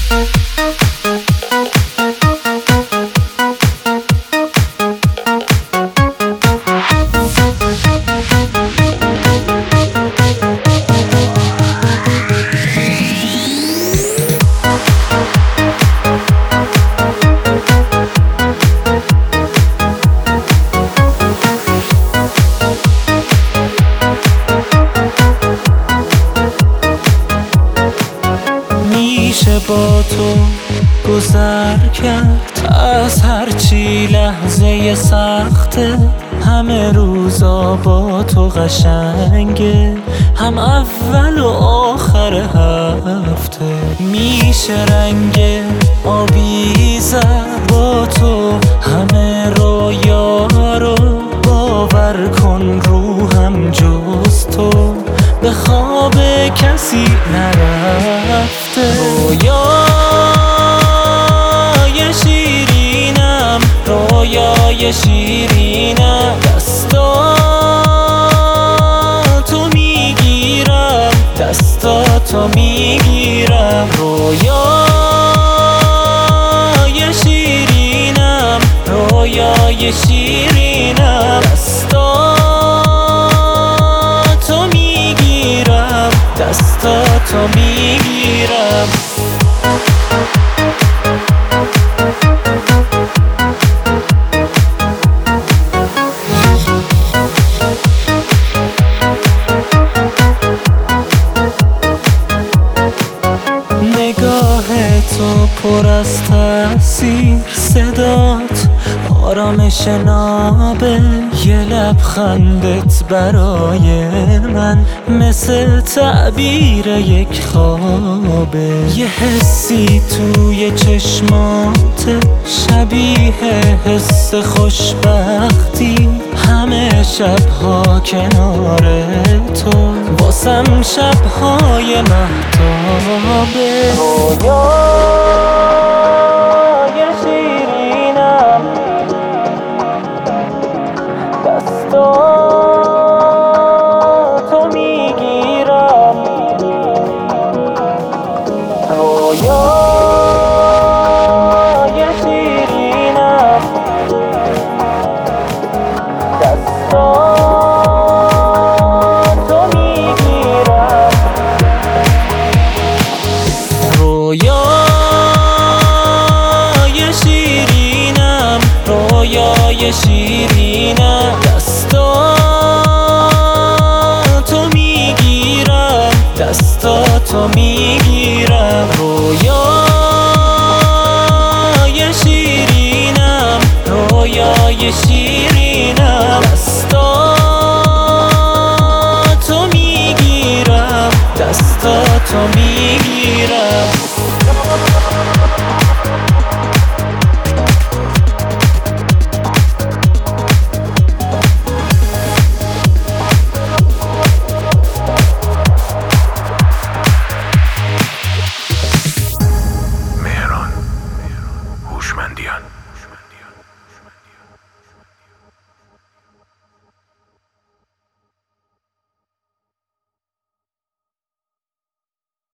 میشه با تو گذر کرد از هرچی لحظه سخته، همه روزا با تو قشنگه، هم اول و آخر هفته. میشه رنگ آبی زد با تو همه رویا رو، باور کن روحم جز تو به خواب کسی نرفته. رویای شیرینم، رویای شیرینم، دستاتو میگیرم، دستاتو میگیرم. رویای شیرینم، رویای شیرینم، دستاتو میگیرم، دستاتو میگیرم. نگاه تو پر از تأثیر، صدات آرامش نابه، یه لبخندت برای من مثل تعبیر یک خوابه. یه حسی توی چشمات شبیه حس خوشبختی، همه شبها کنار تو واسم شبهای مهتابه. رویای شیرینم، دستاتو میگیرم. رویای شیرینم، دستاتو میگیرم. رویای شیرینم، رویای شیرینم، دستاتو میگیرم، دستاتو میگیرم.